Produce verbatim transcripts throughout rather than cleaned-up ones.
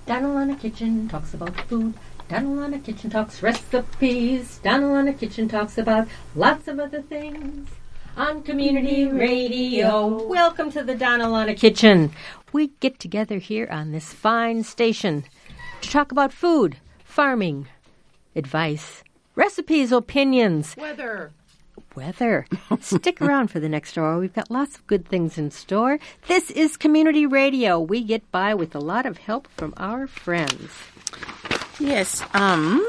Donalana Kitchen talks about food. Donalana Kitchen talks recipes. Donalana Kitchen talks about lots of other things on Community Radio. Welcome to the Donalana Kitchen. We get together here on this fine station to talk about food, farming, advice, recipes, opinions. Weather. Weather. Stick around for the next hour. We've got lots of good things in store. This is Community Radio. We get by with a lot of help from our friends. Yes. Um,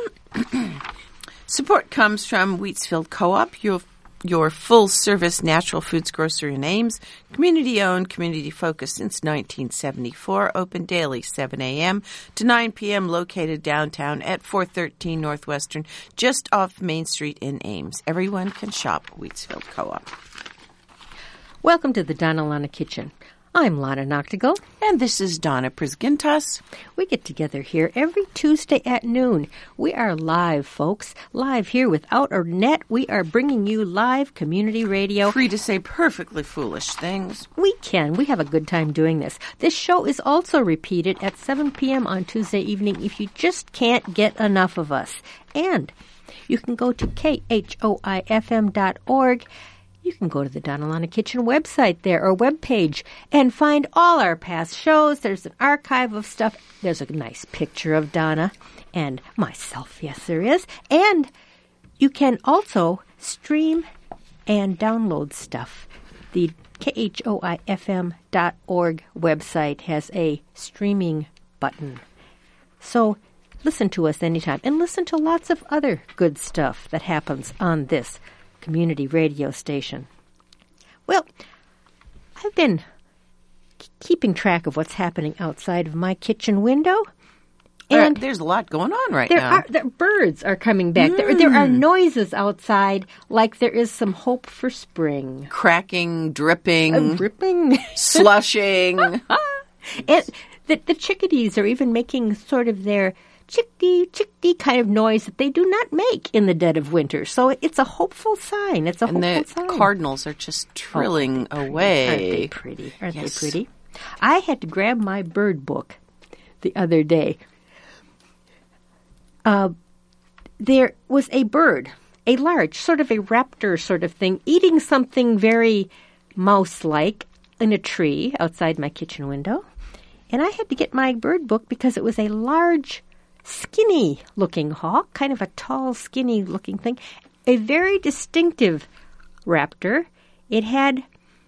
support comes from Wheatsfield Co-op, your, your full-service natural foods grocery in Ames, community-owned, community-focused since nineteen seventy-four, open daily seven a.m. to nine p.m., located downtown at four thirteen Northwestern, just off Main Street in Ames. Everyone can shop Wheatsfield Co-op. Welcome to the Donalana Kitchen. I'm Lana Noctigal. And this is Donna Prisgintas. We get together here every Tuesday at noon. We are live, folks. Live here without a net. We are bringing you live community radio. Free to say perfectly foolish things. We can. We have a good time doing this. This show is also repeated at seven p.m. on Tuesday evening if you just can't get enough of us. And you can go to K H O I F M dot org. You can go to the Donalana Kitchen website there or webpage and find all our past shows. There's an archive of stuff. There's a nice picture of Donna and myself. Yes, there is. And you can also stream and download stuff. The K H O I F M dot org website has a streaming button. So listen to us anytime and listen to lots of other good stuff that happens on this community radio station. Well, I've been k- keeping track of what's happening outside of my kitchen window. And uh, there's a lot going on right there now. Are, the birds are coming back. Mm. There, there are noises outside like there is some hope for spring. Cracking, dripping. Uh, dripping. Slushing. And the, the chickadees are even making sort of their chickadee, chickadee kind of noise that they do not make in the dead of winter. So it's a hopeful sign. It's a and hopeful the sign. Cardinals are just trilling oh, away. Aren't they pretty? Aren't yes. they pretty? I had to grab my bird book the other day. Uh, there was a bird, a large, sort of a raptor sort of thing, eating something very mouse-like in a tree outside my kitchen window. And I had to get my bird book because it was a large, skinny-looking hawk, kind of a tall, skinny-looking thing, a very distinctive raptor. It had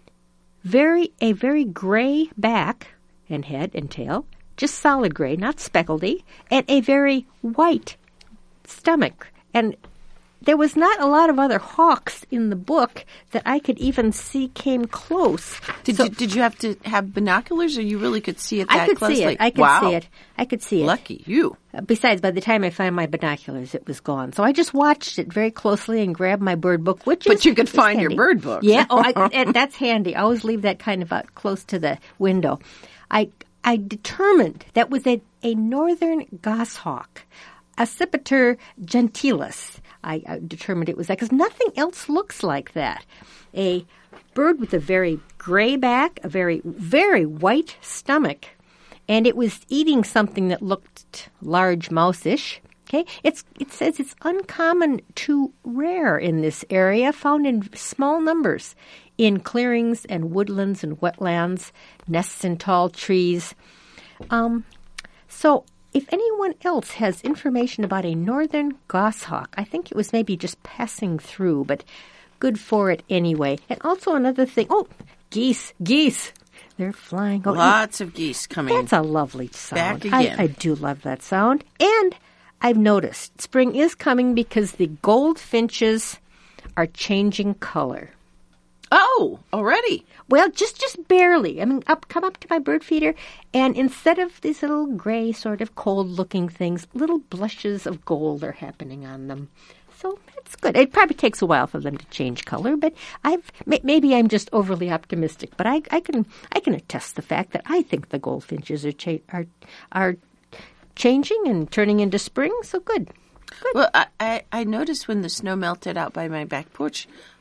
very a very gray back and head and tail, just solid gray, not speckledy, and a very white stomach. And there was not a lot of other hawks in the book that I could even see came close. Did so, you did you have to have binoculars, or you really could see it that I could closely? see it. I could wow. see it. I could see it. Lucky you. Besides, by the time I found my binoculars, it was gone. So I just watched it very closely and grabbed my bird book, which but is, you could find handy. your bird book. Yeah, oh, I, and that's handy. I always leave that kind of out close to the window. I I determined that was a, a northern goshawk, Accipiter gentilis. I, I determined it was that because nothing else looks like that. A bird with a very gray back, a very, very white stomach, and it was eating something that looked large mouse-ish. Okay, it's it says it's uncommon to rare in this area, found in small numbers in clearings and woodlands and wetlands, nests in tall trees. Um, so. If anyone else has information about a northern goshawk, I think it was maybe just passing through, but good for it anyway. And also another thing, oh, geese, geese. They're flying. Oh, lots of geese coming. That's a lovely sound. Back again. I, I do love that sound. And I've noticed spring is coming because the goldfinches are changing color. Oh, already? Well, just just barely. I mean, up come up to my bird feeder, and instead of these little gray, sort of cold-looking things, little blushes of gold are happening on them. So it's good. It probably takes a while for them to change color, but I've maybe I'm just overly optimistic. But I, I can I can attest the fact that I think the goldfinches are cha- are are changing and turning into spring. So good. Good. Well, I, I I noticed when the snow melted out by my back porch.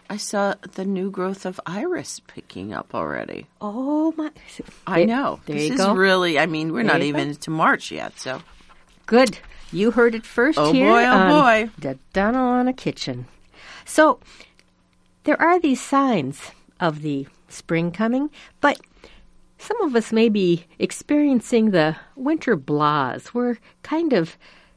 I saw the new growth of iris picking up already. Oh, my. I know. There this you is go. really, I mean, we're There not you even go. into March yet, so. Good. You heard it first Oh, here boy, oh, on boy. the Donnelly Kitchen. So, there are these signs of the spring coming, but some of us may be experiencing the winter blahs. We're kind of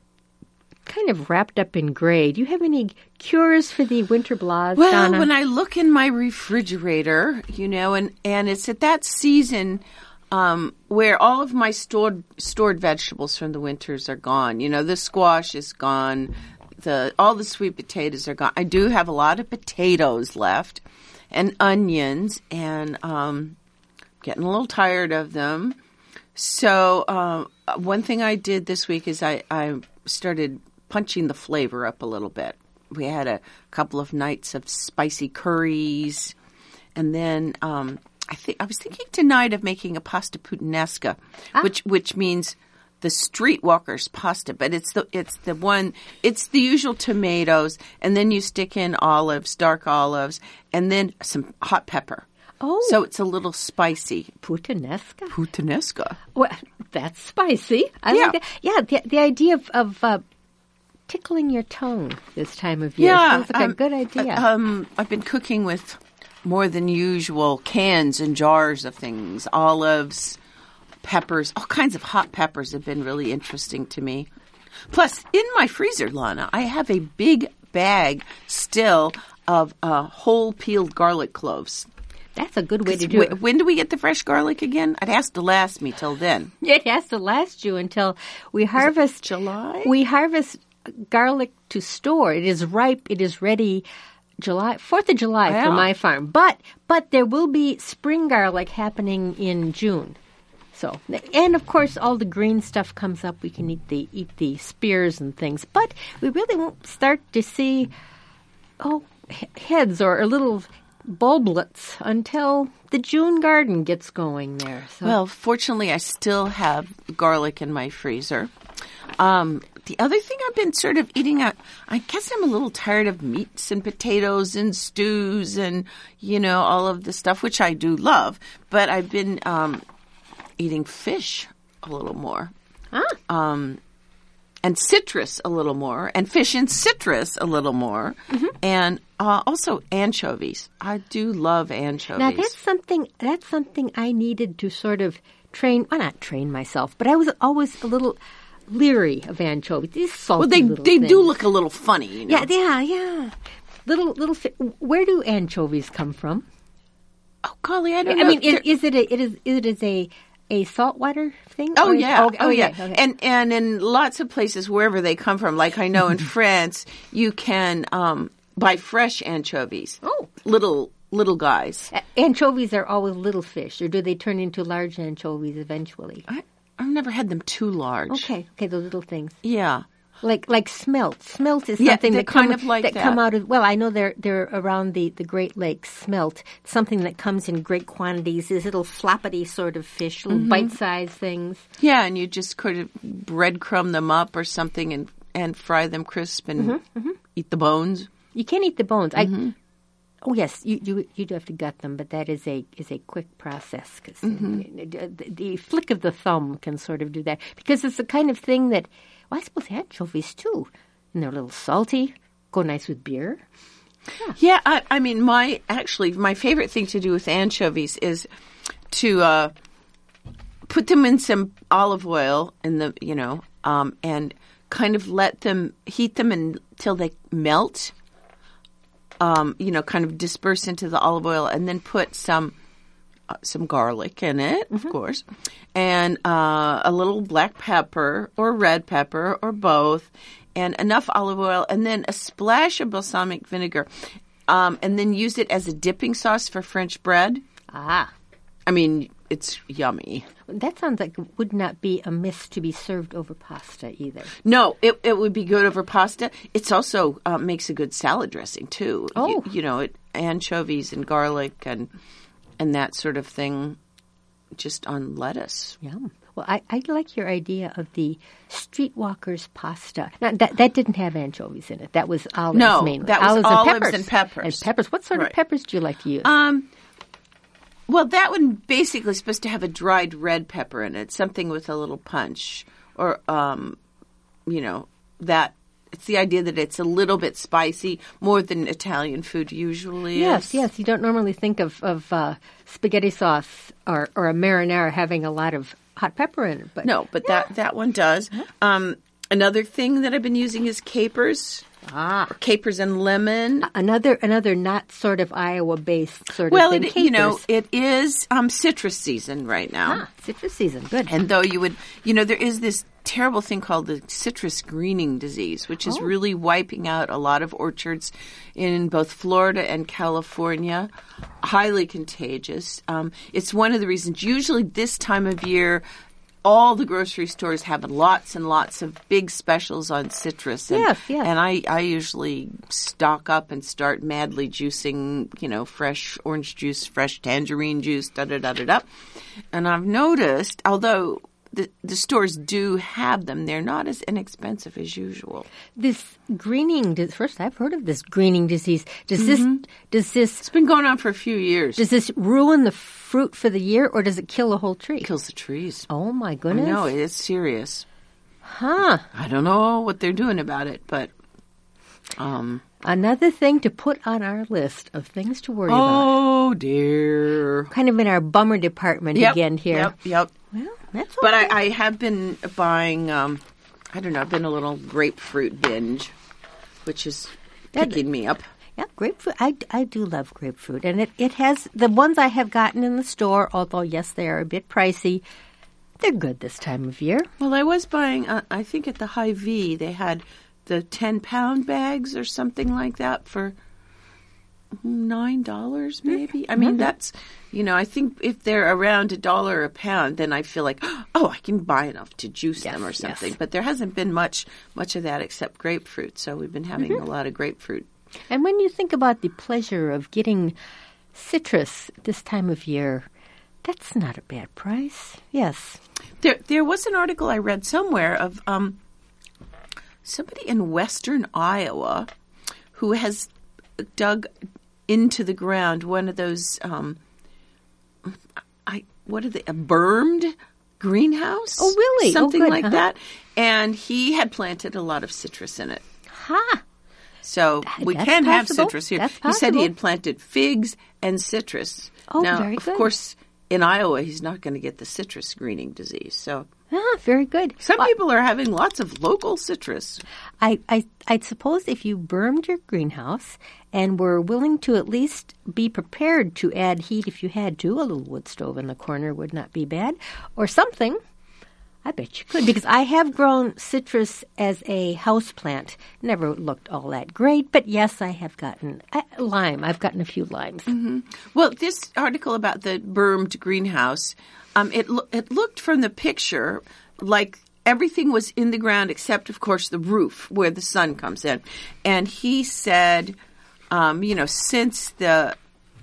kind of wrapped up in gray. Do you have any cures for the winter blahs, Well, Donna? when I look in my refrigerator, you know, and, and it's at that season um, where all of my stored stored vegetables from the winters are gone. You know, the squash is gone. The all the sweet potatoes are gone. I do have a lot of potatoes left and onions, and um, getting a little tired of them. So uh, one thing I did this week is I, I started punching the flavor up a little bit. We had a couple of nights of spicy curries, and then um, I think I was thinking tonight of making a pasta puttanesca, Ah. which which means the streetwalker's pasta, but it's the it's the one it's the usual tomatoes, and then you stick in olives, dark olives, and then some hot pepper. Oh. So it's a little spicy. Puttanesca? Puttanesca. Well, that's spicy. I Yeah. like that. Yeah, the, the idea of, of uh, tickling your tongue this time of year sounds like um, a good idea. Um, I've been cooking with more than usual cans and jars of things, olives, peppers, all kinds of hot peppers have been really interesting to me. Plus, in my freezer, Lana, I have a big bag still of uh, whole peeled garlic cloves. That's a good way to do Wh- it. When do we get the fresh garlic again? It has to last me till then. It has to last you until we harvest July? We harvest garlic to store. It is ripe. It is ready. July Fourth of July Yeah. for my farm, but but there will be spring garlic happening in June. So, and of course, all the green stuff comes up. We can eat the eat the spears and things, but we really won't start to see oh he- heads or, or little bulblets until the June garden gets going there. So. Well, fortunately, I still have garlic in my freezer. Um, the other thing I've been sort of eating, I, I guess I'm a little tired of meats and potatoes and stews and, you know, all of the stuff, which I do love. But I've been um, eating fish a little more. ah. Um, and citrus a little more, and fish and citrus a little more, Mm-hmm. and uh, also anchovies. I do love anchovies. Now that's something that's something I needed to sort of train. Well, not train myself, but I was always a little leery of anchovies. These salty well, they little they things. do look a little funny, you know. Yeah, yeah, yeah. Little little. Fi- Where do anchovies come from? Oh golly, I don't I know. mean, They're- is, is it a, it is it is a a saltwater thing? Oh Or is- yeah, okay, oh okay, yeah, okay. and and in lots of places wherever they come from, like I know in France, you can um, buy fresh anchovies. Oh. little little guys. A- anchovies are always little fish, or do they turn into large anchovies eventually? I I've never had them too large. Okay, okay, those little things. Yeah. Like like smelt. Smelt is Yeah, something they're that come, kind of like that, come that. out of well, I know they're they're around the, the Great Lakes. Smelt, something that comes in great quantities. These little floppity sort of fish, little Mm-hmm. bite-sized things. Yeah, and you just kind of breadcrumb them up or something and, and fry them crisp and Mm-hmm, eat the bones. You can't eat the bones. Mm-hmm. I oh yes, you, you you do have to gut them, but that is a is a quick process because Mm-hmm. the, the flick of the thumb can sort of do that because it's the kind of thing that well, I suppose anchovies too, and they're a little salty, go nice with beer. Yeah, I, I mean, my actually my favorite thing to do with anchovies is to uh, put them in some olive oil in the you know, um, and kind of let them heat them until they melt. Um, you know, kind of disperse into the olive oil, and then put some uh, some garlic in it, of course, and uh, a little black pepper or red pepper or both, and enough olive oil, and then a splash of balsamic vinegar, um, and then use it as a dipping sauce for French bread. Ah. I mean, it's yummy. That sounds like it would not be amiss to be served over pasta either. No, it it would be good over pasta. It's also uh, makes a good salad dressing too. Oh. you, you know, it, anchovies and garlic and and that sort of thing just on lettuce. Yum. Well, I, I like your idea of the Streetwalkers pasta. Now, that that didn't have anchovies in it. That was olives No, mainly. that was olives, olives and peppers. and peppers. And peppers. What sort Right. of peppers do you like to use? Um, well, that one basically is supposed to have a dried red pepper in it, something with a little punch, or um, you know, that. It's the idea that it's a little bit spicy, more than Italian food usually yes, is. yes. You don't normally think of of uh, spaghetti sauce or or a marinara having a lot of hot pepper in it, but No, but that, that one does. Um, another thing that I've been using is capers. Ah. Or capers and lemon. Another another not sort of Iowa based sort Well, of thing. it, you know, Capers. it is um, citrus season right now. Ah, citrus season. Good. And though you would, you know, there is this terrible thing called the citrus greening disease, which is Oh. really wiping out a lot of orchards in both Florida and California. Highly contagious. Um, it's one of the reasons, usually this time of year, all the grocery stores have lots and lots of big specials on citrus. And, Yes, yes. And I, I usually stock up and start madly juicing, you know, fresh orange juice, fresh tangerine juice, da-da-da-da-da. And I've noticed, although the, the stores do have them, they're not as inexpensive as usual. This greening, dis- first I've heard of this greening disease. Does this does this It's been going on for a few years. does this ruin the fruit for the year, or does it kill a whole tree? It kills the trees. Oh my I goodness! know, it's serious. Huh? I don't know what they're doing about it, but... um. Another thing to put on our list of things to worry about. Oh, dear. Kind of in our bummer department Yep, again here. Yep, yep. Well, that's But okay. I, I have been buying, um, I don't know, I've been a little grapefruit binge, which is That- picking me up. Yeah, grapefruit. I, I do love grapefruit. And it, it has the ones I have gotten in the store, although, yes, they are a bit pricey. They're good this time of year. Well, I was buying, uh, I think at the Hy-Vee, they had the ten-pound bags or something like that for nine dollars maybe. I mean, that's, you know, I think if they're around a dollar a pound, then I feel like, oh, I can buy enough to juice Yes, them or yes. something. But there hasn't been much much of that except grapefruit. So we've been having a lot of grapefruit. And when you think about the pleasure of getting citrus this time of year, that's not a bad price. Yes. There, there was an article I read somewhere of um, somebody in western Iowa who has dug into the ground one of those, um, I what are they, a bermed greenhouse? Oh, really? Oh, Something good. like Uh-huh. that. And he had planted a lot of citrus in it. Ha! So we that's can have possible. citrus here. That's He said possible. he had planted figs and citrus. Oh, now, very of good. course, in Iowa, he's not going to get the citrus greening disease. So Ah, very good. some Well, people are having lots of local citrus. I, I, I'd suppose if you bermed your greenhouse and were willing to at least be prepared to add heat if you had to, a little wood stove in the corner would not be bad, or something. I bet you could, because I have grown citrus as a house plant. Never looked all that great, but yes, I have gotten uh, lime. I've gotten a few limes. Well, this article about the bermed greenhouse, um, it lo- it looked from the picture like everything was in the ground except, of course, the roof where the sun comes in. And he said, um, you know, since the,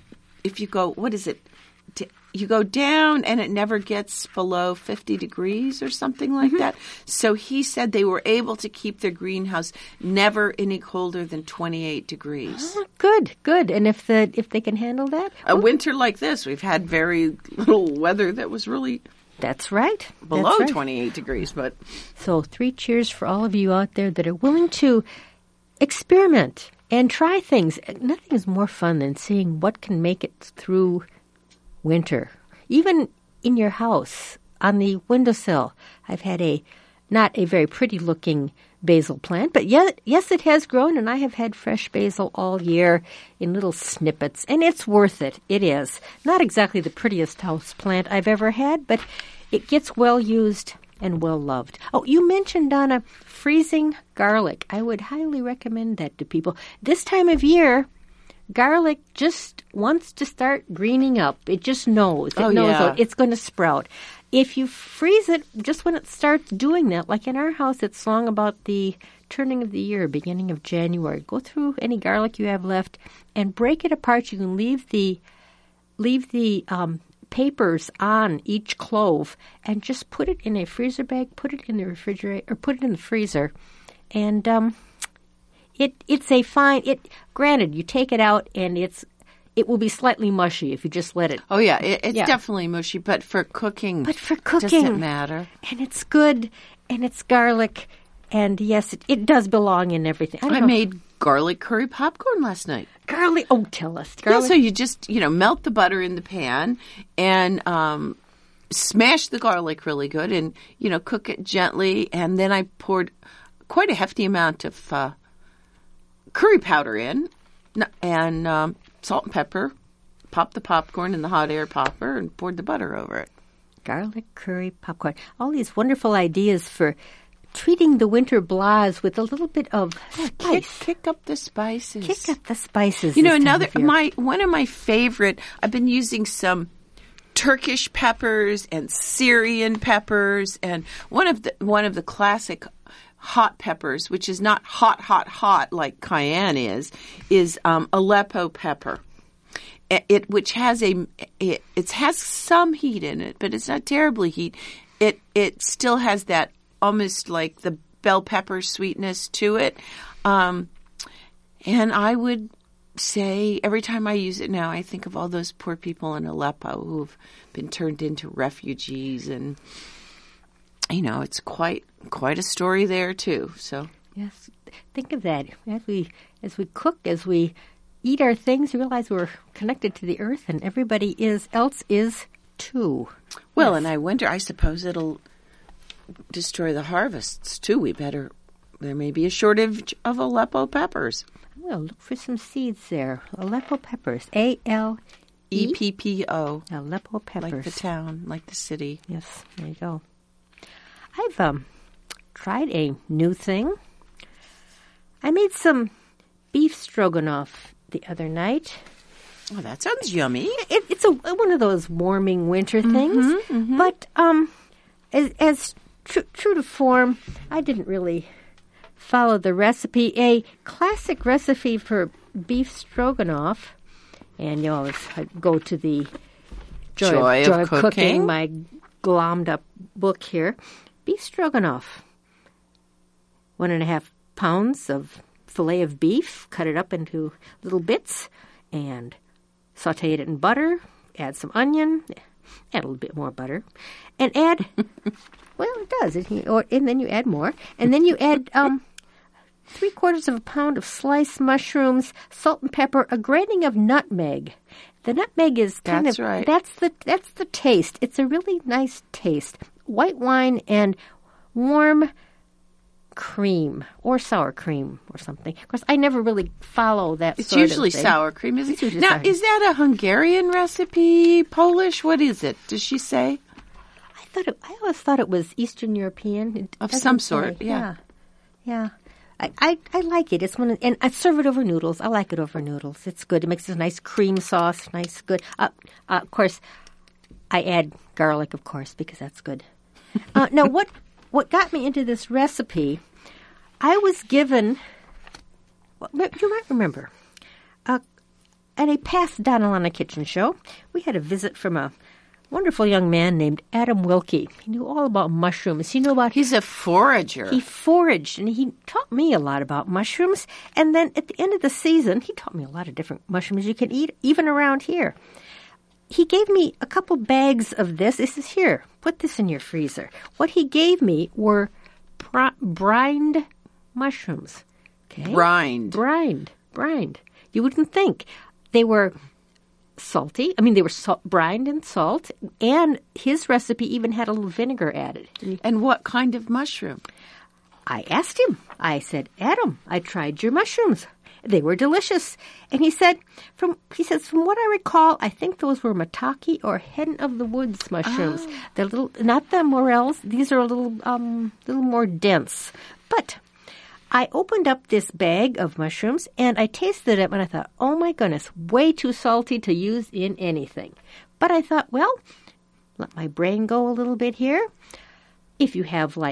if you go, what is it? D- You go down and it never gets below fifty degrees or something like that. So he said they were able to keep their greenhouse never any colder than twenty-eight degrees. Oh, good, good. And if the if they can handle that, A winter like this, we've had very little weather that was really that's right. below That's right. twenty-eight degrees. But So three cheers for all of you out there that are willing to experiment and try things. Nothing is more fun than seeing what can make it through winter. Even in your house, on the windowsill, I've had a not a very pretty looking basil plant, but yet, yes, it has grown, and I have had fresh basil all year in little snippets, and it's worth it. It is. Not exactly the prettiest house plant I've ever had, but it gets well used and well loved. Oh, you mentioned, Donna, freezing garlic. I would highly recommend that to people. This time of year, garlic just wants to start greening up. It just knows. It Oh, knows yeah. it's going to sprout. If you freeze it just when it starts doing that, like in our house, it's long about the turning of the year, beginning of January. Go through any garlic you have left and break it apart. You can leave the leave the um, papers on each clove and just put it in a freezer bag, put it in the refrigerator, or put it in the freezer. And um, it it's a fine, it. granted, you take it out and it's it will be slightly mushy if you just let it. Oh, yeah, it, it's Yeah. definitely mushy, but for cooking, But for cooking. doesn't matter. And it's good, and it's garlic, and yes, it, it does belong in everything. I, don't I know. made garlic curry popcorn last night. garlic. Oh, tell us. Yeah, Garlic. so you just, you know, melt the butter in the pan and um, smash the garlic really good and, you know, cook it gently. And then I poured quite a hefty amount of uh, curry powder in n- and um, salt and pepper, popped the popcorn in the hot air popper and poured the butter over it. Garlic curry popcorn. All these wonderful ideas for treating the winter blahs with a little bit of Kick, spice. kick up the spices. Kick up the spices. You know, this time another of year. my one of my favorite. I've been using some Turkish peppers and Syrian peppers, and one of the one of the classic hot peppers, which is not hot, hot, hot like cayenne is, is um, Aleppo pepper. It, it which has a it, it has some heat in it, but it's not terribly heat. It it still has that almost like the bell pepper sweetness to it. Um, and I would say every time I use it now, I think of all those poor people in Aleppo who've been turned into refugees, and you know, it's quite quite a story there too. So Yes, think of that as we as we cook, as we eat our things. Realize we're connected to the earth, and everybody is else is too. well, Yes. and I wonder. I suppose it'll destroy the harvests too. We better. There may be a shortage of Aleppo peppers. Well, look for some seeds there. Aleppo peppers. A L E E P P O, Aleppo peppers. like the town, like the city. Yes, there you go. I've um tried a new thing. I made some beef stroganoff the other night. Oh, that sounds yummy. It, it's a one of those warming winter things, but um, as, as tr- true to form, I didn't really follow the recipe. A classic recipe for beef stroganoff, and you always go to the Joy, Joy of Joy of Cooking, Cooking. my glommed up book here. Beef stroganoff. One and a half pounds of filet of beef, cut it up into little bits, and saute it in butter, add some onion, add a little bit more butter, and add, well, it does, it, or, and then you add more, and then you add um, three quarters of a pound of sliced mushrooms, salt and pepper, a grating of nutmeg. The nutmeg is kind That's of, right. that's the, that's the taste. It's a really nice taste. White wine and warm cream or sour cream or something. Of course, I never really follow that It's sort usually of thing. sour cream, isn't It's it? usually Now, sour. is that a Hungarian recipe? Polish? What is it? Does she say? I thought it, I always thought it was Eastern European. It Of doesn't some say. sort, yeah. Yeah. I, I, I like it. It's one of, and I serve it over noodles. I like it over noodles. It's good. It makes a nice cream sauce, nice, good. Uh, uh, of course, I add garlic, of course, because that's good. Uh, now, what what got me into this recipe? I was given. Well, you might remember, uh, at a past Donna Lana Kitchen show, we had a visit from a wonderful young man named Adam Wilkie. He knew all about mushrooms. He knew about He's a forager. he foraged, and he taught me a lot about mushrooms. And then at the end of the season, he taught me a lot of different mushrooms you can eat, even around here. He gave me a couple bags of this. This is here. Put this in your freezer. What he gave me were br- brined mushrooms. Okay? Brined. Brined. Brined. You wouldn't think. They were salty. I mean, they were salt, brined in salt. And his recipe even had a little vinegar added. And what kind of mushroom? I asked him. I said, Adam, I tried your mushrooms. They were delicious. And he said, from he says, from what I recall, I think those were maitake or hen of the woods mushrooms. They're little, not the morels. These are a little, um, little more dense. But I opened up this bag of mushrooms and I tasted it and I thought, oh my goodness, way too salty to use in anything. But I thought, well, let my brain go a little bit here. If you have like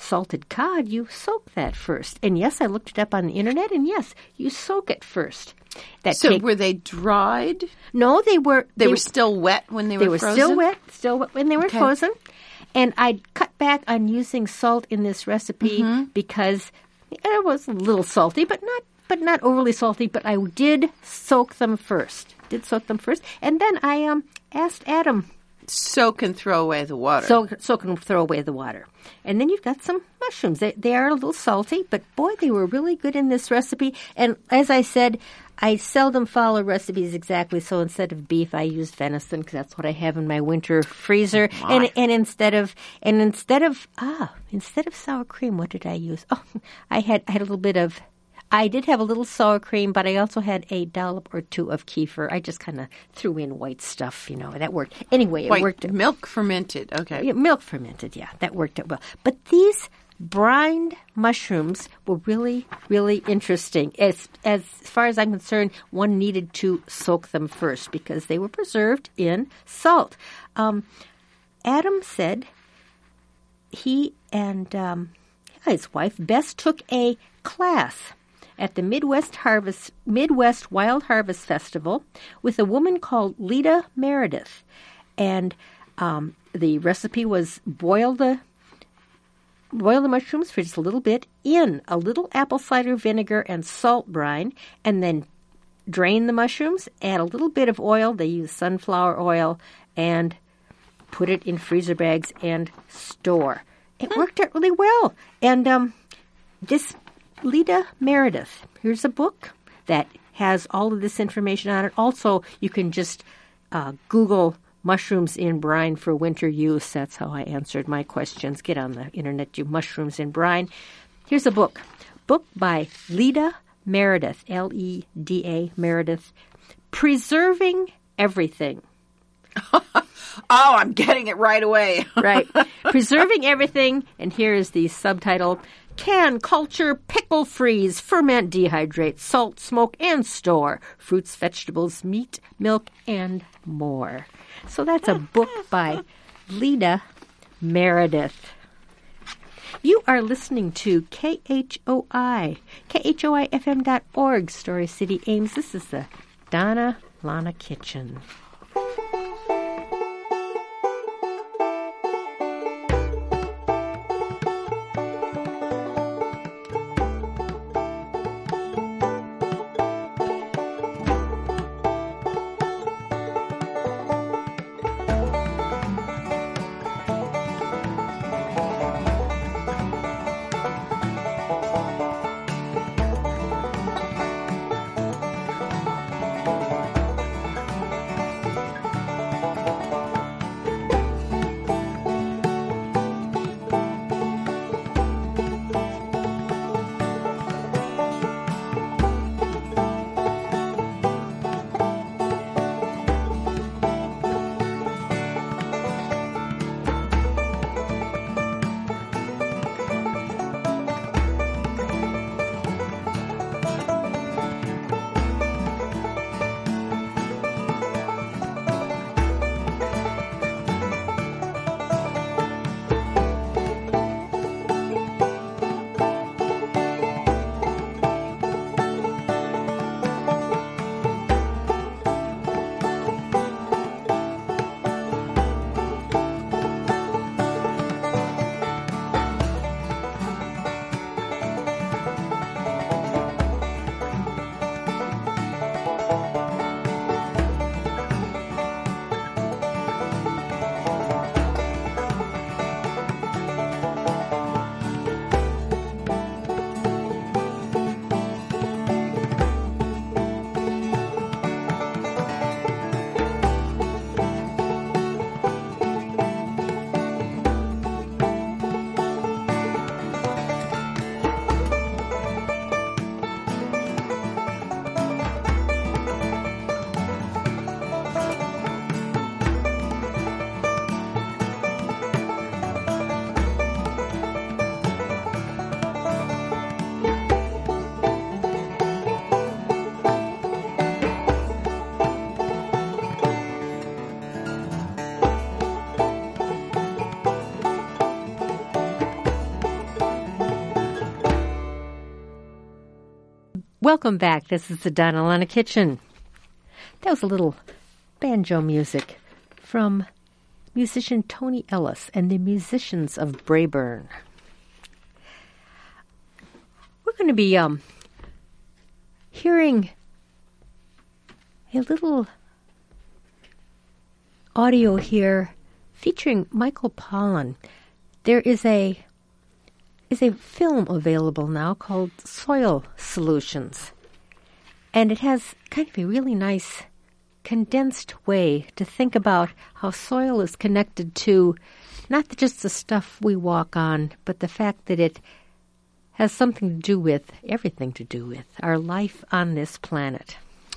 salted cod, you soak that first. And yes, I looked it up on the internet, and yes, you soak it first. That So take, were they dried? no, they were They, were still wet when they, they were were frozen? still wet, still wet when they were Okay. frozen. And I cut back on using salt in this recipe Mm-hmm. because it was a little salty, but not but not overly salty. But I did soak them first. Did soak them first, and then I um asked Adam Soak and throw away the water. so soak and throw away the water. And then you've got some mushrooms. They, they are a little salty, but boy, they were really good in this recipe. And as I said, I seldom follow recipes exactly. So instead of beef, I used venison because that's what I have in my winter freezer. My. And and instead of and instead of ah instead of sour cream, what did I use? Oh, I had I had a little bit of. I did have a little sour cream, but I also had a dollop or two of kefir. I just kind of threw in white stuff, you know. That worked. Anyway, it White worked. milk fermented. Okay. Yeah, milk fermented, yeah, that worked out well. But these brined mushrooms were really, really interesting. As as far as I'm concerned, one needed to soak them first because they were preserved in salt. Um, Adam said he and um, his wife Bess took a class at the Midwest Harvest Midwest Wild Harvest Festival with a woman called Lita Meredith, and um, the recipe was boil the boil the mushrooms for just a little bit in a little apple cider vinegar and salt brine, and then drain the mushrooms. Add a little bit of oil. They use sunflower oil, and put it in freezer bags and store. It worked out really well, and um, this. Lita Meredith. Here's a book that has all of this information on it. Also, you can just uh, Google mushrooms in brine for winter use. That's how I answered my questions. Get on the internet, do mushrooms in brine. Here's a book. Book by Lita Meredith, L E D A Meredith, Preserving Everything. Oh, I'm getting it right away. Right. Preserving Everything. And here is the subtitle. Can, culture, pickle, freeze, ferment, dehydrate, salt, smoke, and store. Fruits, vegetables, meat, milk, and more. So that's a book by Lita Meredith. You are listening to K H O I, K H O I F M dot org, Story City, Ames. This is the Donna Lana Kitchen. Welcome back. This is the Donna Lana Kitchen. That was a little banjo music from musician Tony Ellis and the Musicians of Braeburn. We're going to be um, hearing a little audio here featuring Michael Pollan. There is a is a film available now called Soil Solutions. And it has kind of a really nice condensed way to think about how soil is connected to not just the stuff we walk on, but the fact that it has something to do with, everything to do with, our life on this planet.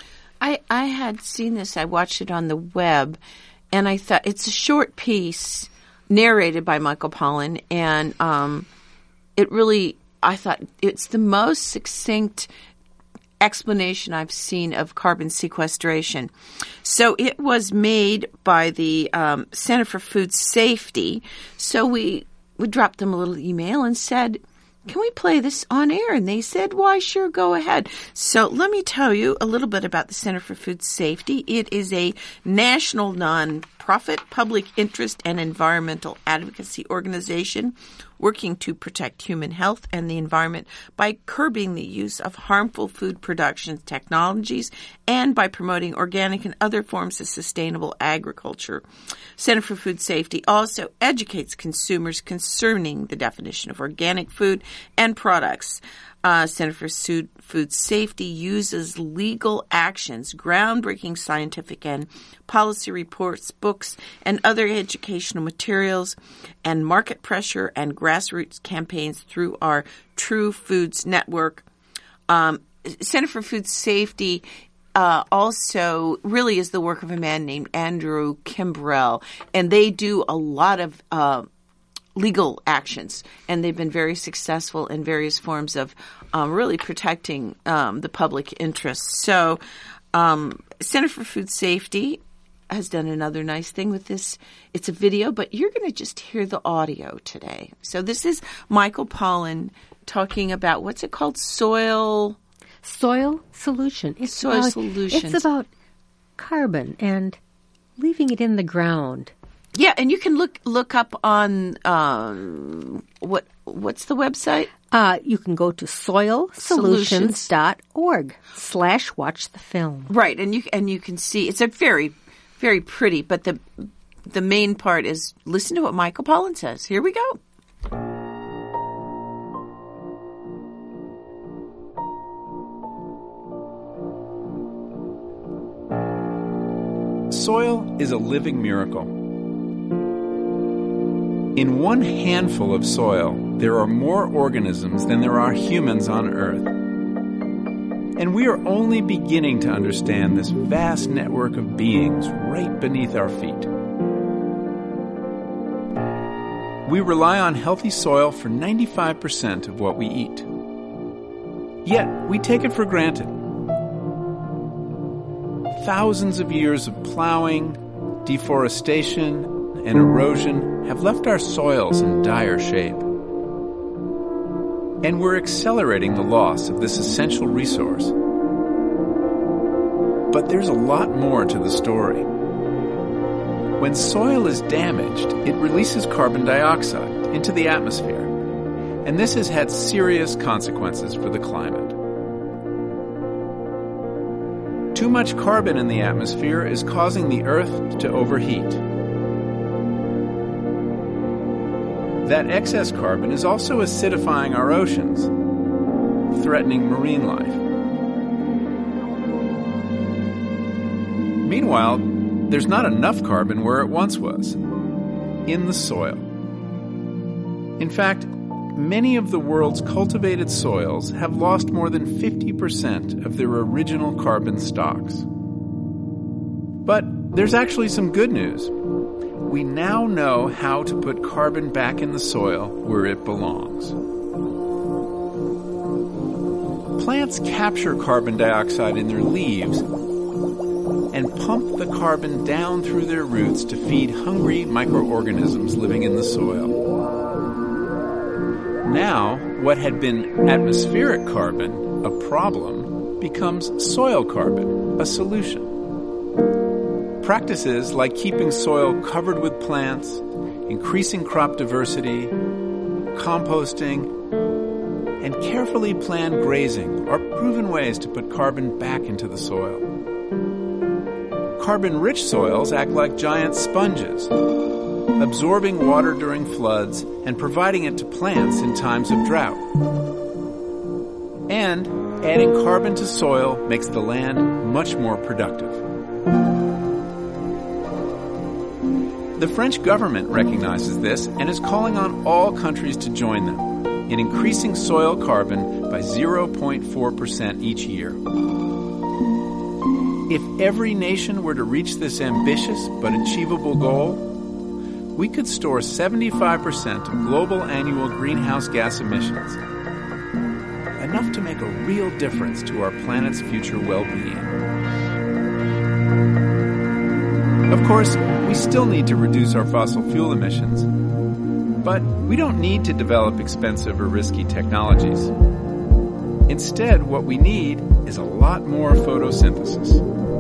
I, I had seen this. I watched it on the web, and I thought it's a short piece narrated by Michael Pollan, and um, it really, I thought it's the most succinct explanation I've seen of carbon sequestration. So it was made by the um, Center for Food Safety. So we, we dropped them a little email and said, can we play this on air? And they said, why, sure, go ahead. So let me tell you a little bit about the Center for Food Safety. It is a national nonprofit public interest and environmental advocacy organization working to protect human health and the environment by curbing the use of harmful food production technologies and by promoting organic and other forms of sustainable agriculture. Center for Food Safety also educates consumers concerning the definition of organic food and products. Uh, Center for Food, Food Safety uses legal actions, groundbreaking scientific and policy reports, books, and other educational materials, and market pressure and grassroots campaigns through our True Foods Network. Um, Center for Food Safety Uh, also really is the work of a man named Andrew Kimbrell, and they do a lot of uh, legal actions, and they've been very successful in various forms of um, really protecting um, the public interest. So um, Center for Food Safety has done another nice thing with this. It's a video, but you're going to just hear the audio today. So this is Michael Pollan talking about, what's it called? Soil... Soil solution. It's Soil about, solutions. It's about carbon and leaving it in the ground. Yeah, and you can look look up on um, what what's the website? Uh, you can go to soil solutions dot org slash watch the film. Right, and you and you can see it's a very very pretty. But the the main part is listen to what Michael Pollan says. Here we go. Soil is a living miracle. In one handful of soil, there are more organisms than there are humans on Earth. And we are only beginning to understand this vast network of beings right beneath our feet. We rely on healthy soil for ninety-five percent of what we eat. Yet, we take it for granted. Thousands of years of plowing, deforestation, and erosion have left our soils in dire shape. And we're accelerating the loss of this essential resource. But there's a lot more to the story. When soil is damaged, it releases carbon dioxide into the atmosphere, and this has had serious consequences for the climate. Too much carbon in the atmosphere is causing the Earth to overheat. That excess carbon is also acidifying our oceans, threatening marine life. Meanwhile, there's not enough carbon where it once was, in the soil. In fact, many of the world's cultivated soils have lost more than fifty percent of their original carbon stocks. But there's actually some good news. We now know how to put carbon back in the soil where it belongs. Plants capture carbon dioxide in their leaves and pump the carbon down through their roots to feed hungry microorganisms living in the soil. Now, what had been atmospheric carbon, a problem, becomes soil carbon, a solution. Practices like keeping soil covered with plants, increasing crop diversity, composting, and carefully planned grazing are proven ways to put carbon back into the soil. Carbon-rich soils act like giant sponges, absorbing water during floods and providing it to plants in times of drought. And adding carbon to soil makes the land much more productive. The French government recognizes this and is calling on all countries to join them in increasing soil carbon by zero point four percent each year. If every nation were to reach this ambitious but achievable goal, we could store seventy-five percent of global annual greenhouse gas emissions, enough to make a real difference to our planet's future well-being. Of course, we still need to reduce our fossil fuel emissions, but we don't need to develop expensive or risky technologies. Instead, what we need is a lot more photosynthesis.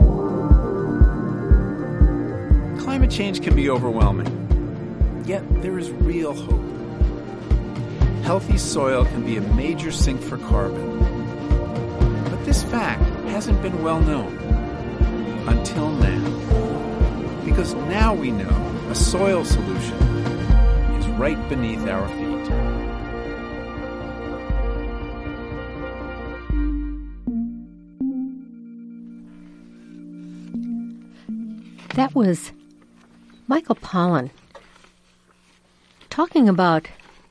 Climate change can be overwhelming, yet there is real hope. Healthy soil can be a major sink for carbon. But this fact hasn't been well known until now. Because now we know a soil solution is right beneath our feet. That was Michael Pollan talking about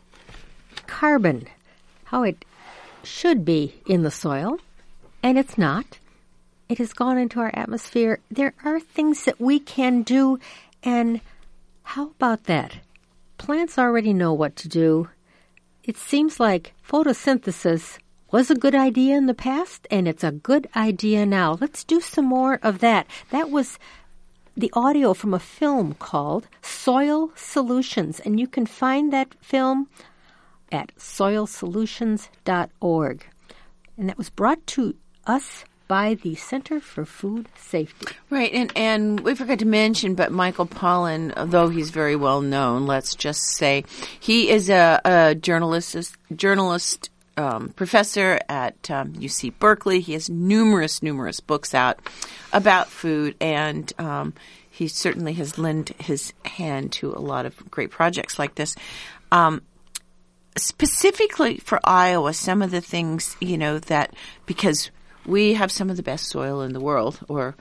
carbon, how it should be in the soil, and it's not. It has gone into our atmosphere. There are things that we can do, and how about that? Plants already know what to do. It seems like photosynthesis was a good idea in the past, and it's a good idea now. Let's do some more of that. That was the audio from a film called Soil Solutions, and you can find that film at soil solutions dot org. And that was brought to us by the Center for Food Safety. Right, and, and we forgot to mention, but Michael Pollan, though he's very well known, let's just say, he is a, a journalist, journalist um, professor at um, U C Berkeley. He has numerous, numerous books out about food, and um, he certainly has lent his hand to a lot of great projects like this. Um, specifically for Iowa, some of the things, you know, that because we have some of the best soil in the world, or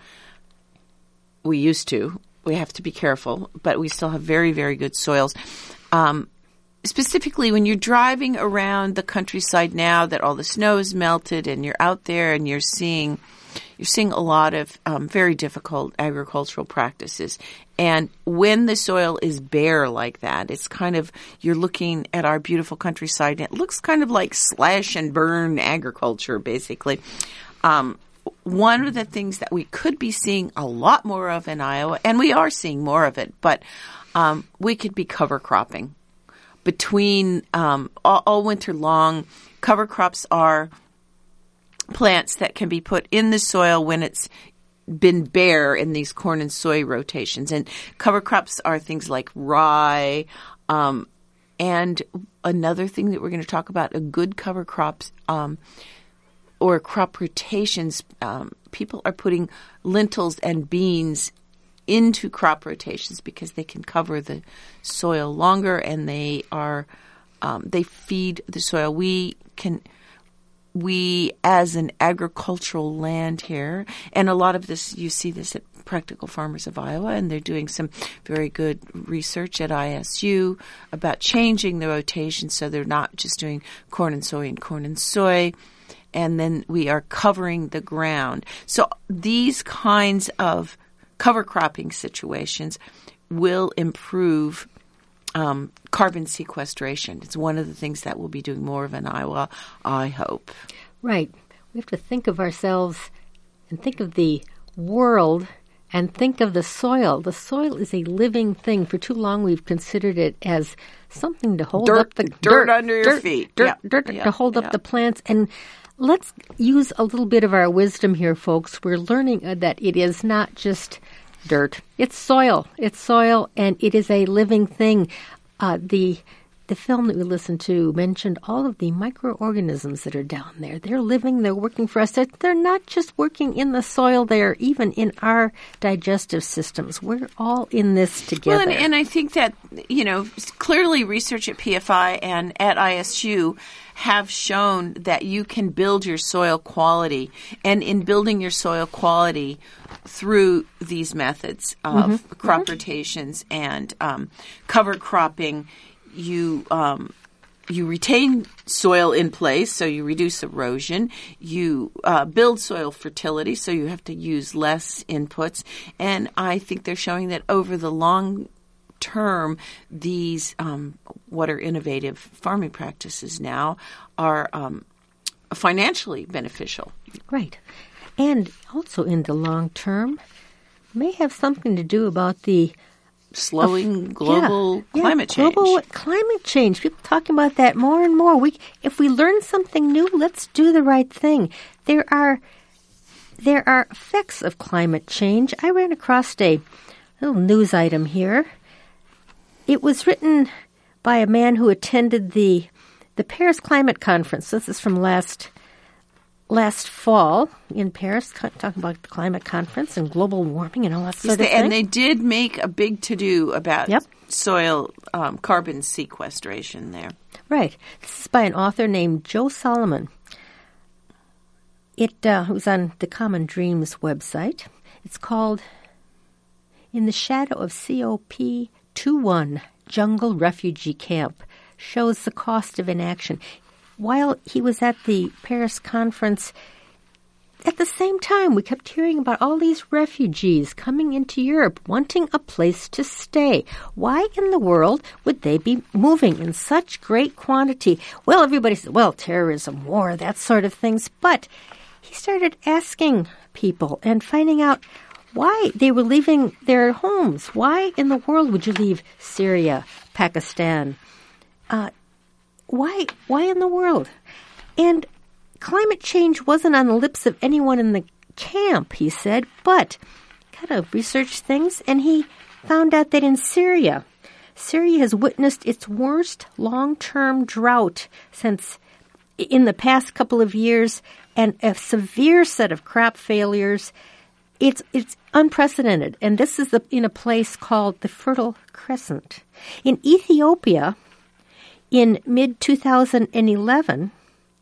we used to. We have to be careful, but we still have very, very good soils. Um, specifically, when you're driving around the countryside now that all the snow is melted and you're out there and you're seeing you're seeing a lot of um, very difficult agricultural practices. And when the soil is bare like that, it's kind of, you're looking at our beautiful countryside and it looks kind of like slash and burn agriculture, basically. Um, one of the things that we could be seeing a lot more of in Iowa, and we are seeing more of it, but um, we could be cover cropping. Between um, all, all winter long, cover crops are plants that can be put in the soil when it's been bare in these corn and soy rotations. And cover crops are things like rye, um, and another thing that we're going to talk about, a good cover crops um or crop rotations, um, people are putting lentils and beans into crop rotations because they can cover the soil longer and they are um, they feed the soil. We can we as an agricultural land here, and a lot of this you see this at Practical Farmers of Iowa, and they're doing some very good research at I S U about changing the rotation so they're not just doing corn and soy and corn and soy. And then we are covering the ground. So these kinds of cover cropping situations will improve um, carbon sequestration. It's one of the things that we'll be doing more of in Iowa, I hope. Right. We have to think of ourselves and think of the world and think of the soil. The soil is a living thing. For too long, we've considered it as something to hold dirt, up the dirt, dirt under your dirt, feet. Dirt, yep. dirt yep. to hold up yep. the plants. And let's use a little bit of our wisdom here, folks. We're learning that it is not just dirt. It's soil. It's soil, and it is a living thing. Uh, the The film that we listened to mentioned all of the microorganisms that are down there. They're living, they're working for us. They're, they're not just working in the soil, they're even in our digestive systems. We're all in this together. Well, and, and I think that, you know, clearly research at P F I and at I S U have shown that you can build your soil quality. And in building your soil quality through these methods of Mm-hmm. crop Mm-hmm. rotations and um, cover cropping, you um, you retain soil in place, so you reduce erosion. You uh, build soil fertility, so you have to use less inputs. And I think they're showing that over the long term, these um, what are innovative farming practices now are um, financially beneficial. Right. And also in the long term, may have something to do about the slowing global yeah, climate yeah, change. Global climate change. People talking about that more and more. We, if we learn something new, let's do the right thing. There are there are effects of climate change. I ran across a little news item here. It was written by a man who attended the the Paris Climate Conference. This is from last last fall in Paris, talking about the climate conference and global warming and all that sort yes, they, of thing. And they did make a big to-do about yep. soil um, carbon sequestration there. Right. This is by an author named Joe Solomon. It uh, was on the Common Dreams website. It's called In the Shadow of C O P twenty-one, Jungle Refugee Camp, Shows the Cost of Inaction. While he was at the Paris conference, at the same time, we kept hearing about all these refugees coming into Europe, wanting a place to stay. Why in the world would they be moving in such great quantity? Well, everybody said, well, terrorism, war, that sort of things. But he started asking people and finding out why they were leaving their homes. Why in the world would you leave Syria, Pakistan? Uh, why, why in the world? And climate change wasn't on the lips of anyone in the camp, he said, but kind of researched things, and he found out that in Syria, Syria has witnessed its worst long-term drought since in the past couple of years, and a severe set of crop failures. It's it's unprecedented, and this is the, in a place called the Fertile Crescent. In Ethiopia, in mid twenty eleven,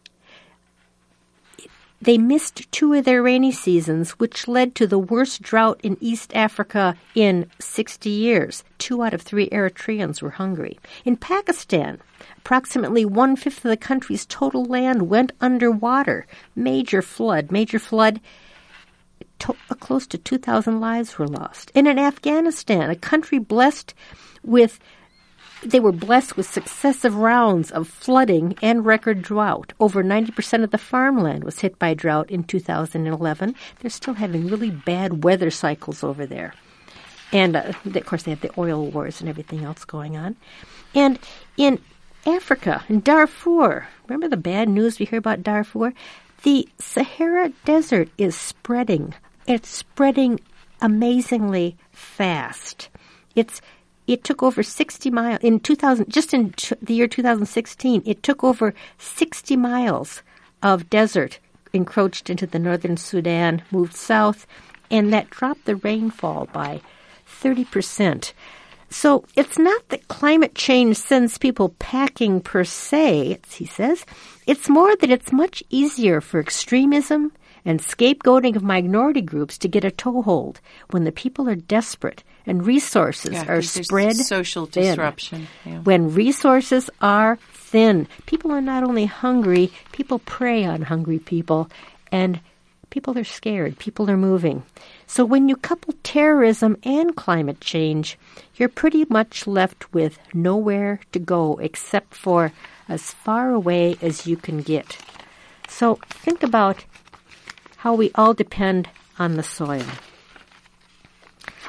they missed two of their rainy seasons, which led to the worst drought in East Africa in sixty years. Two out of three Eritreans were hungry. In Pakistan, approximately one-fifth of the country's total land went underwater. Major flood, major flood. To, uh, close to two thousand lives were lost. And in Afghanistan, a country blessed with They were blessed with successive rounds of flooding and record drought. Over ninety percent of the farmland was hit by drought in two thousand eleven. They're still having really bad weather cycles over there. And, uh, of course, they have the oil wars and everything else going on. And in Africa, in Darfur, remember the bad news we hear about Darfur? The Sahara Desert is spreading. It's spreading amazingly fast. It's It took over sixty miles in two thousand. Just in t- the year two thousand sixteen, it took over sixty miles of desert encroached into the northern Sudan, moved south, and that dropped the rainfall by thirty percent. So it's not that climate change sends people packing per se, he says. It's more that it's much easier for extremism and scapegoating of minority groups to get a toehold when the people are desperate and resources yeah, are spread social thin. disruption. Yeah. When resources are thin, people are not only hungry, people prey on hungry people, and people are scared, people are moving. So when you couple terrorism and climate change, you're pretty much left with nowhere to go except for as far away as you can get. So think about how we all depend on the soil.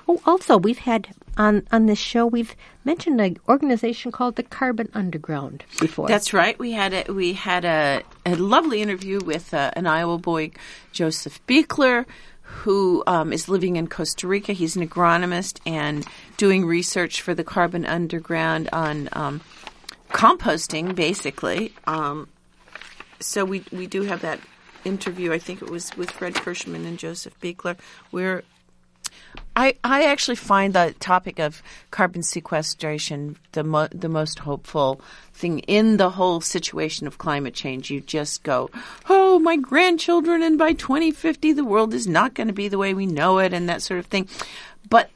Oh, also, we've had on, on this show, we've mentioned an organization called the Carbon Underground before. That's right. We had a, we had a, a lovely interview with uh, an Iowa boy, Joseph Biekler, who um, is living in Costa Rica. He's an agronomist and doing research for the Carbon Underground on um, composting, basically. Um, so we we do have that interview. I think it was with Fred Kirschman and Joseph Biekler, where I I actually find the topic of carbon sequestration the mo- the most hopeful thing in the whole situation of climate change. You just go, oh, my grandchildren, and by twenty fifty the world is not going to be the way we know it, and that sort of thing. But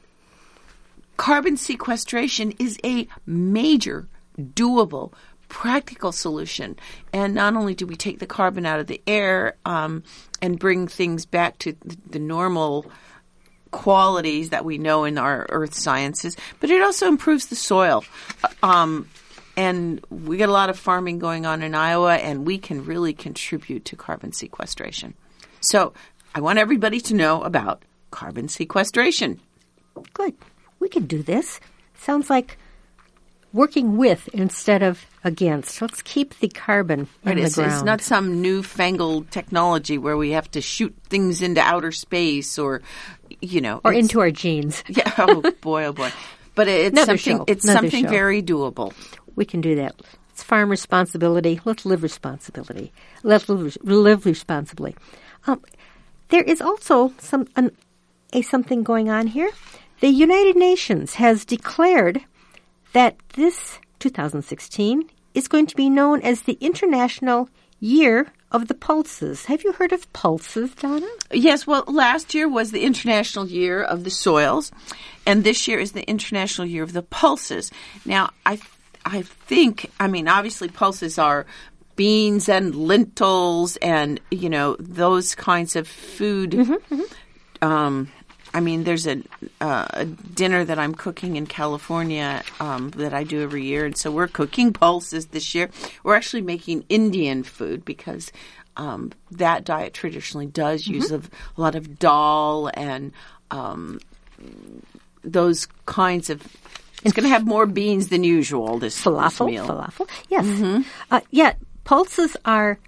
carbon sequestration is a major, doable, practical solution. And not only do we take the carbon out of the air um, and bring things back to the, the normal qualities that we know in our earth sciences, but it also improves the soil. Um, and we got a lot of farming going on in Iowa, and we can really contribute to carbon sequestration. So I want everybody to know about carbon sequestration. Good. We can do this. Sounds like working with instead of against. Let's keep the carbon in right, the it's, ground. It's not some newfangled technology where we have to shoot things into outer space or, you know. Or into our genes. Yeah. Oh, boy, oh, boy. But it's Another something, show. it's Another something show. very doable. We can do that. It's farm responsibility. Let's live responsibility. Let's live, live responsibly. Um, there is also some an, a something going on here. The United Nations has declared that this two thousand sixteen is going to be known as the International Year of the Pulses. Have you heard of pulses, Donna? Yes, well, last year was the International Year of the Soils, and this year is the International Year of the Pulses. Now, I I think, I mean, obviously pulses are beans and lentils and, you know, those kinds of food. Mm-hmm, mm-hmm. Um, I mean, there's a, uh, a dinner that I'm cooking in California um, that I do every year, and so we're cooking pulses this year. We're actually making Indian food because um, that diet traditionally does mm-hmm. use a, a lot of dal and um, those kinds of. It's going to have more beans than usual. This, falafel, this meal. falafel, yes, Mm-hmm. uh, yeah. Pulses are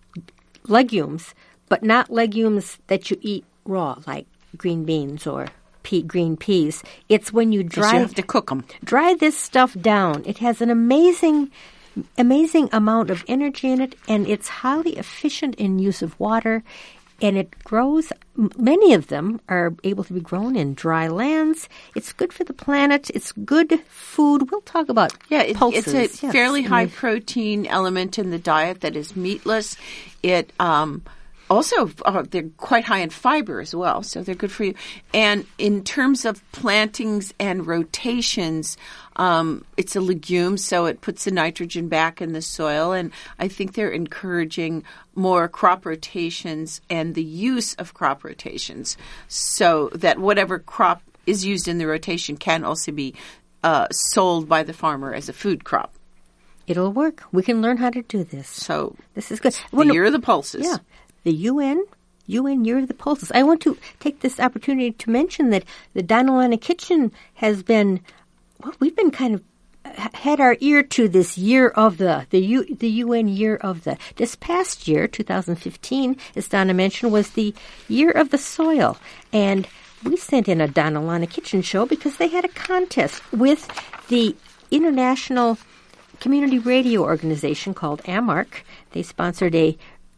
legumes, but not legumes that you eat raw, like green beans or pea, green peas. It's when you dry. You have to cook them. Dry this stuff down. It has an amazing, amazing amount of energy in it, and it's highly efficient in use of water. And it grows. Many of them are able to be grown in dry lands. It's good for the planet. It's good food. We'll talk about yeah. It, pulses. It's a yes. fairly high protein element in the diet that is meatless. It um, also uh, they're quite high in fiber as well, so they're good for you. And in terms of plantings and rotations, um, it's a legume, so it puts the nitrogen back in the soil. And I think they're encouraging more crop rotations and the use of crop rotations, so that whatever crop is used in the rotation can also be uh, sold by the farmer as a food crop. It'll work. We can learn how to do this. So this is good. The Year of the Pulses. Yeah. The U N, U N Year of the Pulses. I want to take this opportunity to mention that the Donalana Kitchen has been, well, we've been kind of had our ear to this year of the, the, U, the U N Year of the, this past year, two thousand fifteen, as Donna mentioned, was the Year of the Soil. And we sent in a Donalana Kitchen show because they had a contest with the International Community Radio Organization called AMARC. They sponsored a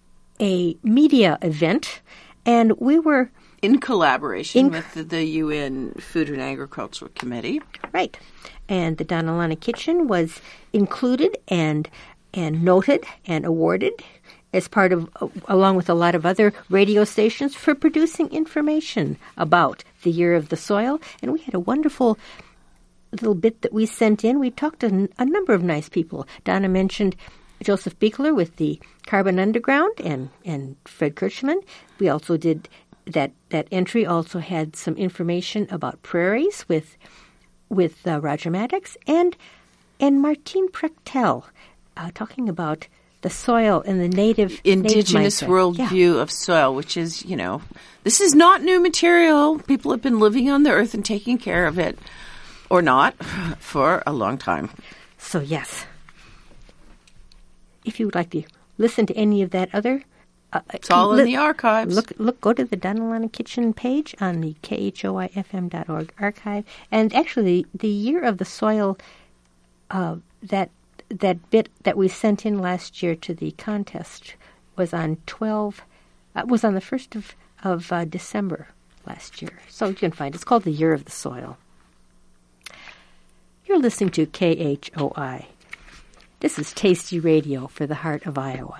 a media event, and we were in collaboration in, with the, the U N Food and Agricultural Committee. Right. And the Donalana Kitchen was included and and noted and awarded as part of, uh, along with a lot of other radio stations, for producing information about the Year of the Soil. And we had a wonderful little bit that we sent in. We talked to n- a number of nice people. Donna mentioned Joseph Biekler with the Carbon Underground and, and Fred Kirschman. We also did that that entry also had some information about prairies with with uh, Roger Maddox and and Martine Prechtel uh, talking about the soil and the native indigenous native worldview yeah. of soil, which is, you know, this is not new material. People have been living on the earth and taking care of it, or not, for a long time. So, yes. If you would like to listen to any of that other... Uh, it's all li- in the archives. Look, look, go to the Donna Lana Kitchen page on the K H O I F M dot org archive. And actually, the Year of the Soil, uh, that that bit that we sent in last year to the contest was on twelve, uh, was on the first of, of uh, December last year. So you can find it. It's called the Year of the Soil. You're listening to K H O I. This is Tasty Radio for the heart of Iowa.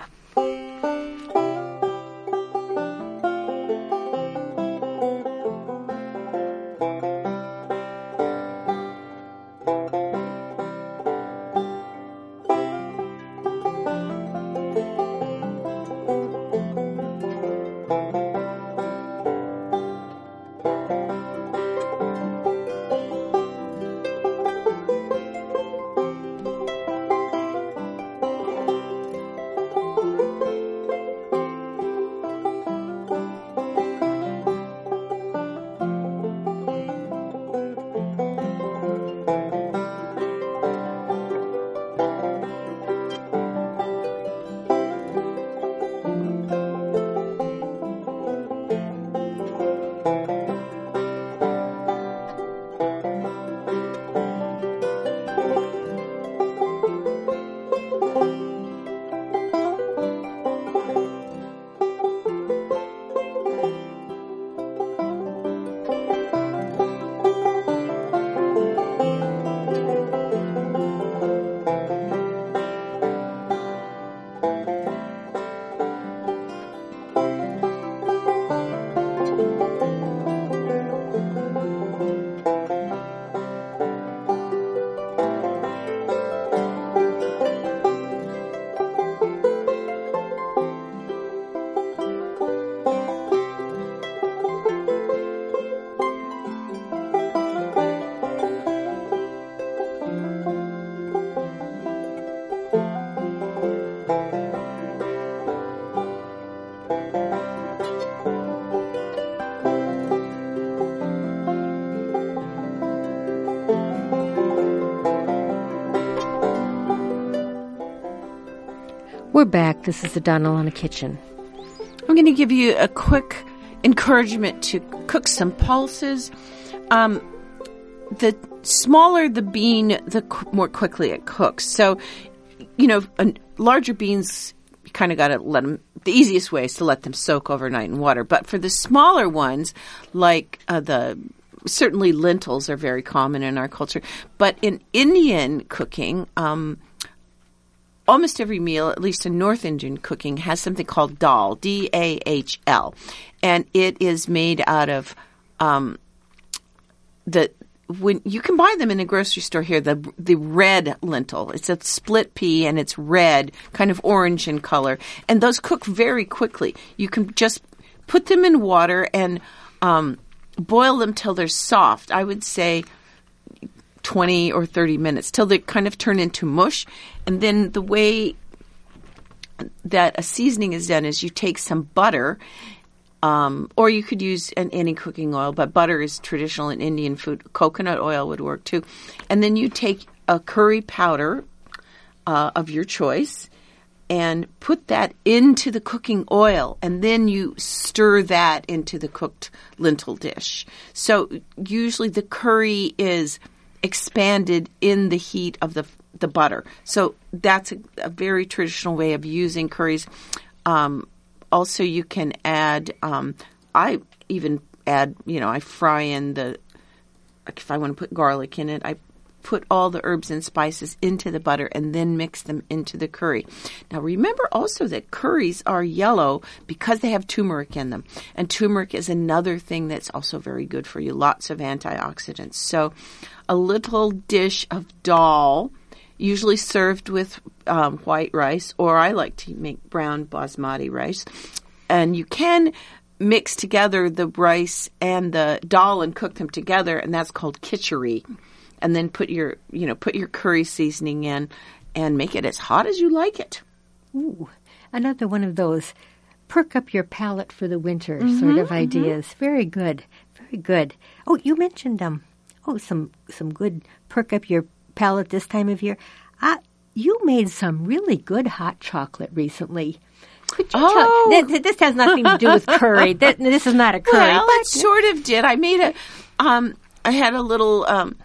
We're back. This is the Donna Lana Kitchen. I'm going to give you a quick encouragement to cook some pulses. Um, the smaller the bean, the qu- more quickly it cooks. So, you know, a, larger beans, you kind of got to let them, the easiest way is to let them soak overnight in water. But for the smaller ones, like uh, the, certainly lentils are very common in our culture. But in Indian cooking, um, almost every meal, at least in North Indian cooking, has something called dal, D A H L. And it is made out of um, the when you can buy them in a grocery store here, the the red lentil. It's a split pea and it's red, kind of orange in color. And those cook very quickly. You can just put them in water and um, boil them till they're soft. I would say twenty or thirty minutes till they kind of turn into mush. And then the way that a seasoning is done is you take some butter, um, or you could use an, any cooking oil, but butter is traditional in Indian food. Coconut oil would work too. And then you take a curry powder uh, of your choice and put that into the cooking oil, and then you stir that into the cooked lentil dish. So usually the curry is expanded in the heat of the the butter. So that's a, a very traditional way of using curries. Um, also, you can add, um, I even add, you know, I fry in the, if I want to put garlic in it, I put all the herbs and spices into the butter and then mix them into the curry. Now, remember also that curries are yellow because they have turmeric in them. And turmeric is another thing that's also very good for you. Lots of antioxidants. So a little dish of dal, usually served with um, white rice, or I like to make brown basmati rice. And you can mix together the rice and the dal and cook them together, and that's called khichdi. And then put your, you know, put your curry seasoning in and make it as hot as you like it. Ooh, another one of those perk up your palate for the winter Mm-hmm, sort of ideas. Mm-hmm. Very good. Very good. Oh, you mentioned um oh some some good perk up your palate this time of year. Uh, you made some really good hot chocolate recently. Could you Oh. tell? Th- this has nothing to do with curry. Th- this is not a curry. Well, but it sort of did. I made a, um, I had a little, um,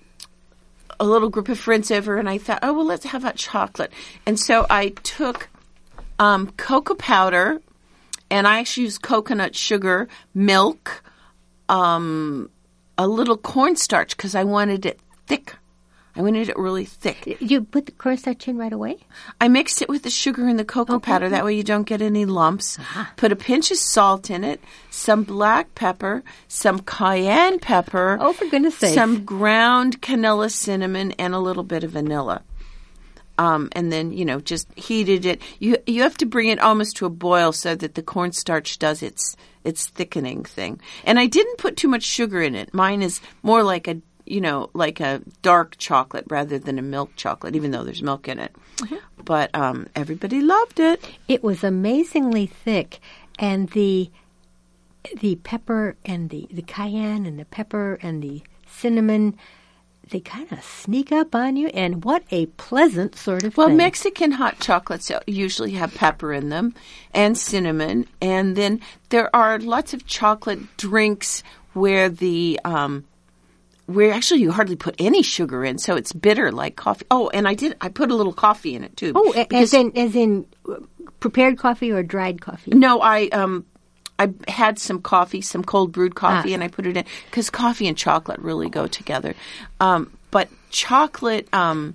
a little group of friends over, and I thought, oh well, let's have hot chocolate. And so I took, um, cocoa powder, and I actually used coconut sugar, milk, um, a little cornstarch because I wanted it thick. I wanted it really thick. you put the cornstarch in right away? I mixed it with the sugar and the cocoa Okay. powder. That way you don't get any lumps. Put a pinch of salt in it, some black pepper, some cayenne pepper. Oh, for goodness sakes. Some ground vanilla cinnamon, and a little bit of vanilla. Um, and then, you know, just heated it. You you have to bring it almost to a boil so that the cornstarch does its its thickening thing. And I didn't put too much sugar in it. Mine is more like a you know, like a dark chocolate rather than a milk chocolate, even though there's milk in it. Mm-hmm. But um, everybody loved it. It was amazingly thick, and the the pepper and the, the cayenne and the pepper and the cinnamon, they kind of sneak up on you, and what a pleasant sort of Well, thing. Mexican hot chocolates usually have pepper in them and cinnamon, and then there are lots of chocolate drinks where the um, where actually you hardly put any sugar in, so it's bitter like coffee. Oh, and I did I put a little coffee in it too. Oh, a- because- as in as in uh, prepared coffee or dried coffee? No, I um I had some coffee, some cold brewed coffee, Ah. and I put it in because coffee and chocolate really go together. Um, but chocolate, um,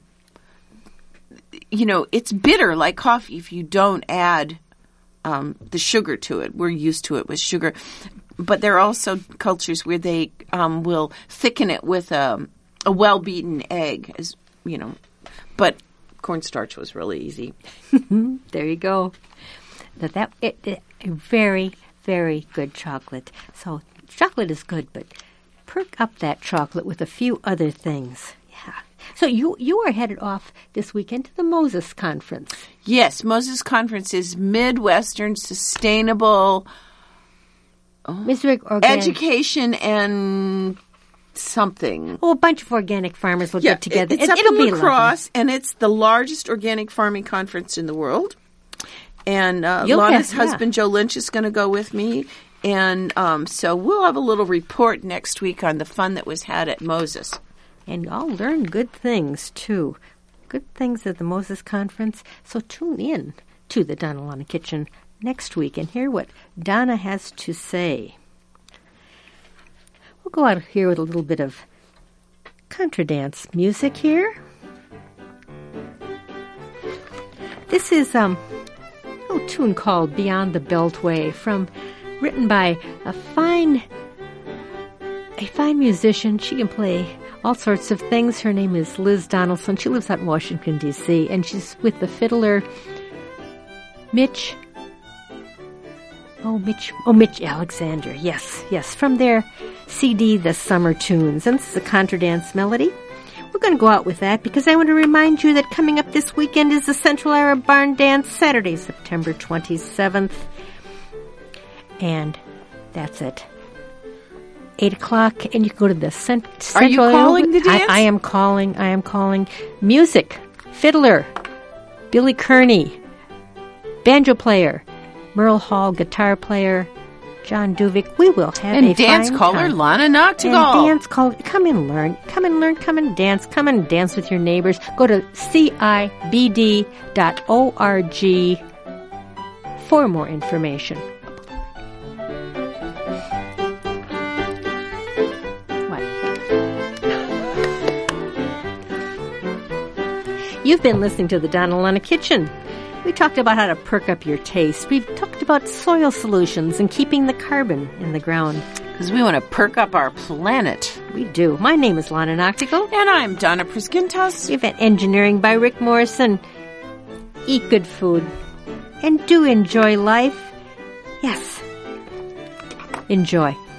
you know, it's bitter like coffee if you don't add um, the sugar to it. We're used to it with sugar, but there are also cultures where they um, will thicken it with a, a well beaten egg, as you know. But cornstarch was really easy. There you go. That that it, it, a very very good chocolate. So chocolate is good, but perk up that chocolate with a few other things. Yeah. So you you are headed off this weekend to the Moses Conference. Yes, Moses Conference is Midwestern Sustainable Missouri Organic. Education and something. Oh, a bunch of organic farmers will get together. It's It- up it'll in be La lovely. Crosse, and it's the largest organic farming conference in the world. And uh, You'll Lana's have- yeah. husband, Joe Lynch, is going to go with me. And um, so we'll have a little report next week on the fun that was had at Moses. And I'll learn good things, too. Good things at the Moses Conference. So tune in to the Donna Lana Kitchen next week and hear what Donna has to say. We'll go out here with a little bit of contra dance music here. This is um, a little tune called Beyond the Beltway, from written by a fine a fine musician. She can play all sorts of things. Her name is Liz Donaldson. She lives out in Washington, D C, and she's with the fiddler Mitch. Oh, Mitch. Oh, Mitch Alexander. Yes, yes. From their C D, The Summer Tunes. And this is a contra dance melody. We're going to go out with that because I want to remind you that coming up this weekend is the Central Arab Barn Dance, Saturday, September twenty-seventh. And that's it. Eight o'clock, and you can go to the cent- Are you Central calling the dance? I, I am calling. I am calling. Music, fiddler, Billy Kearney, banjo player, Merle Hall, guitar player, John Duvik. We will have And a dance fine caller time. Lana And Noctegal. dance caller. Come and learn. Come and learn. Come and dance. Come and dance with your neighbors. Go to C I B D dot org for more information. What? You've been listening to the Donna Lana Kitchen. We talked about how to perk up your taste. We've talked about soil solutions and keeping the carbon in the ground. Because we want to perk up our planet. We do. My name is Lana Noctigal. And I'm Donna Priskintas. We've had engineering by Rick Morrison. Eat good food. And do enjoy life. Yes. Enjoy.